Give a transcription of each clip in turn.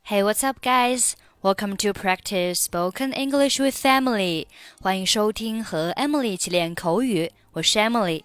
Hey, what's up, guys? Welcome to practice spoken English with Emily. 欢迎收听和 Emily 一起练口语，我是 Emily。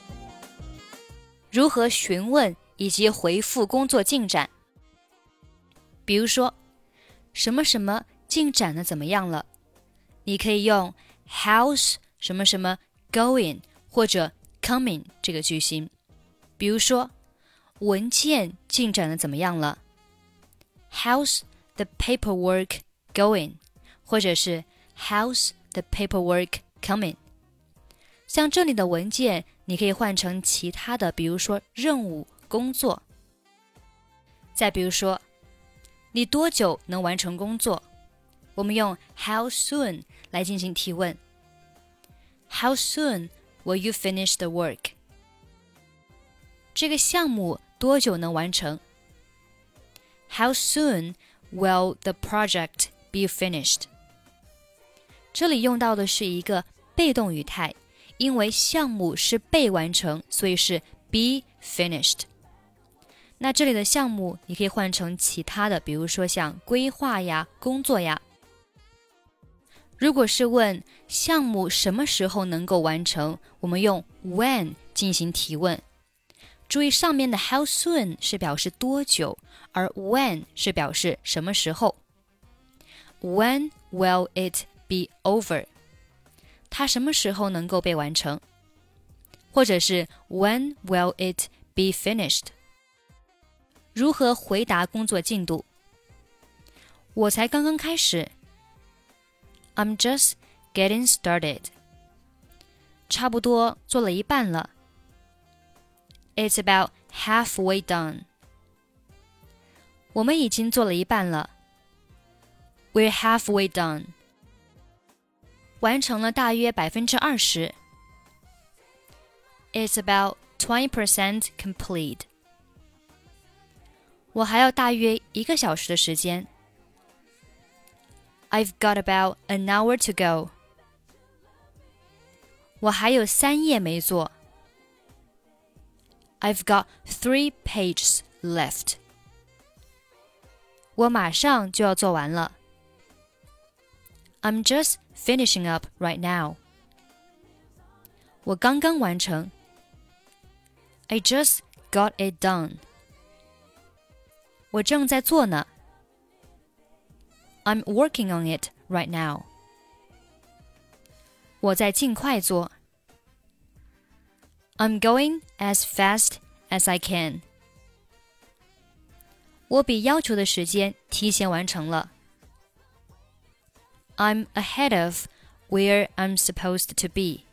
如何询问以及回复工作进展？比如说，什么什么进展的怎么样了？你可以用 How's 什么什么 going 或者 coming 这个句型。比如说，文件进展的怎么样了？ How's the paperwork going? 或者是 How's the paperwork coming? 像这里的文件，你可以换成其他的，比如说任务、工作。再比如说，你多久能完成工作？我们用 How soon 来进行提问。How soon will you finish the work? 这个项目多久能完成？ How soon will the project be finished? 这里用到的是一个被动语态，因为项目是被完成，所以是 be finished。那这里的项目你可以换成其他的，比如说像规划呀、工作呀。如果是问项目什么时候能够完成，我们用 when 进行提问。注意上面的 how soon 是表示多久，而 when 是表示什么时候。When will it be over? 它什么时候能够被完成？或者是 when will it be finished? 如何回答工作进度？我才刚刚开始。I'm just getting started. 差不多做了一半了。It's about halfway done. 我们已经做了一半了。We're halfway done. 完成了大约 20%. It's about 20% complete. 我还要大约1个小时的时间。I've got about an hour to go. 我还有3页没做。I've got 3 pages left. 我马上就要做完了。I'm just finishing up right now. 我刚刚完成。I just got it done. 我正在做呢。I'm working on it right now. 我在尽快做。I'm going as fast as I can. 我比要求的时间提前完成了。I'm ahead of where I'm supposed to be.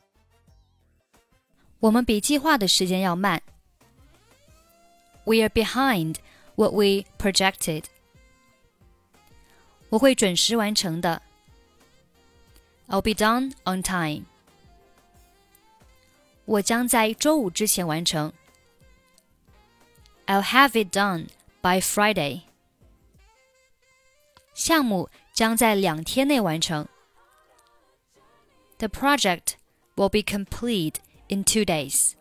我们比计划的时间要慢。We are behind what we projected. 我会准时完成的。I'll be done on time. 我将在周五之前完成。I'll have it done by Friday. 项目将在2天内完成。The project will be complete in 2 days.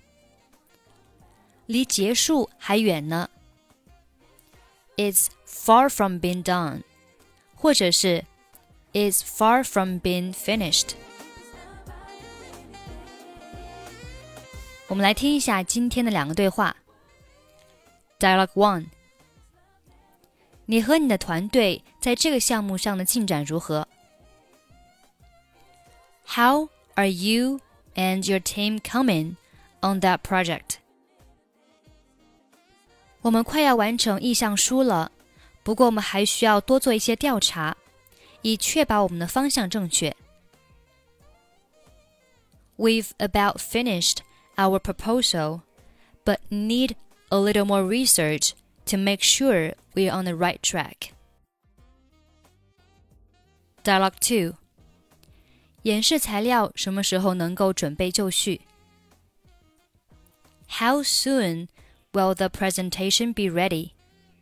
离结束还远呢。It's far from being done. 或者是 is far from being finished. 我们来听一下今天的2个对话。Dialogue 1. 你和你的团队在这个项目上的进展如何？ How are you and your team coming on that project? 我们快要完成意向书了，不过我们还需要多做一些调查，以确保我们的方向正确。We've about finished our proposal, but need a little more research to make sure we're on the right track. Dialogue 2. 演示材料什么时候能够准备就绪？ How soon will the presentation be ready?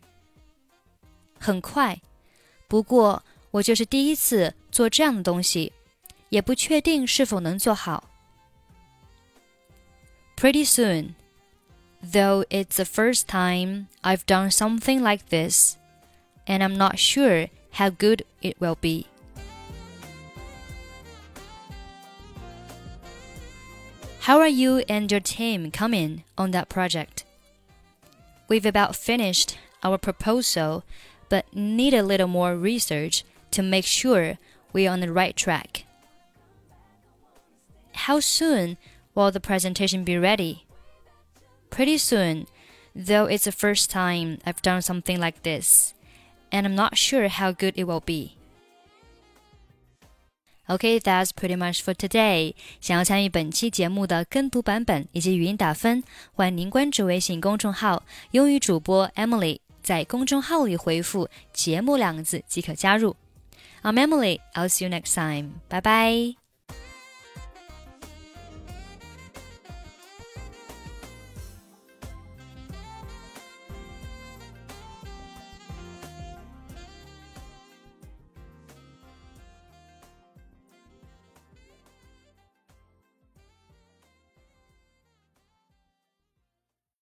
很快，不过我就是第一次做这样的东西，也不确定是否能做好。Pretty soon, though it's the first time I've done something like this, and I'm not sure how good it will be. How are you and your team coming on that project? We've about finished our proposal, but need a little more research to make sure we're on the right track. How soon will the presentation be ready? Pretty soon, though it's the first time I've done something like this, and I'm not sure how good it will be. Okay, that's pretty much for today. 想要参与本期节目的跟读版本以及语音打分，欢迎您关注微信公众号英语主播 Emily， 在公众号里回复节目2个字即可加入。I'm Emily, I'll see you next time. Bye bye.